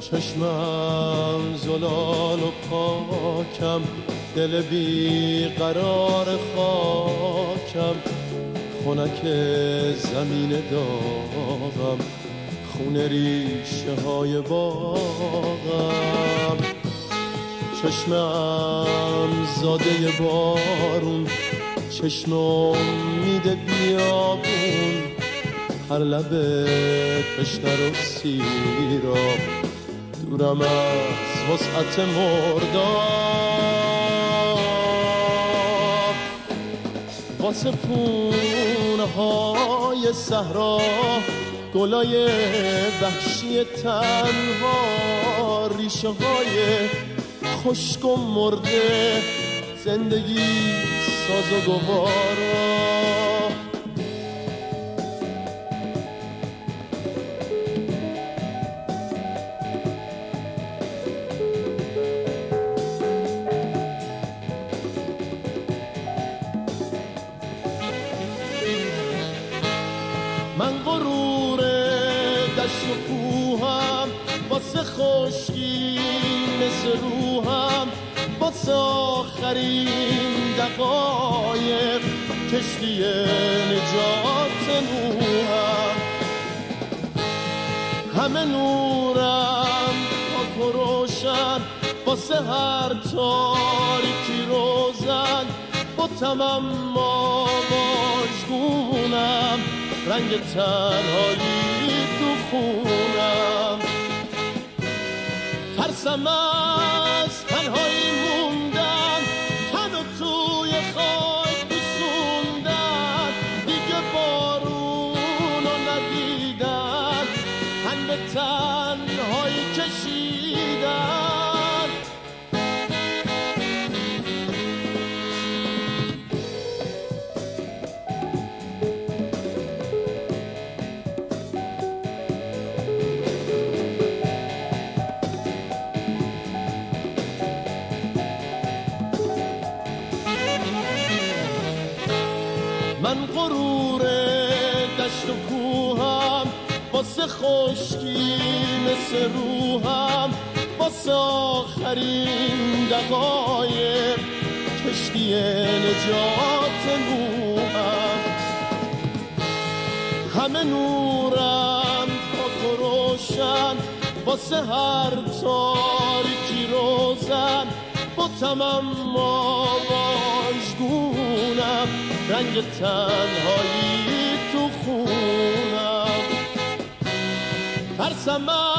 چشمم زلال و پاکم، دل بی قرار خاکم، خنک زمین داغم، خون ریشه های باغم. چشمم زاده بارون، چشم امید بیابون، هر لب تشنه رو سیراب، دورم از وسعت مرداب. واسه پونه های صحرا، گلای وحشی تنها، ریشه های خشک و مرده، زندگی ساز و گوارا. من غرور دشت و کوهم، واسه خشکی مثل روحم، واسه آخرین دقایق کشتی نجات نوحم. همه نورم پاک و روشن، واسه هر تاریکی روزن، با تمام واژگونم، رنگ تنهایی تو خونم. ترسم از تنهایی موندن، تن و توی خاک بسوندن، دیگه بارون رو ندیدن، تن به تنهایی کشیدن. من غرور دشت و کوهم، واسه خشکی مثل روحم، واسه آخرین دقایق کشتی نجات نوحم. همه نورم پاک و روشن، واسه هر تاریکی روزن، با تمام واژگونم، رنگ تنهایی تو خونم. ترسم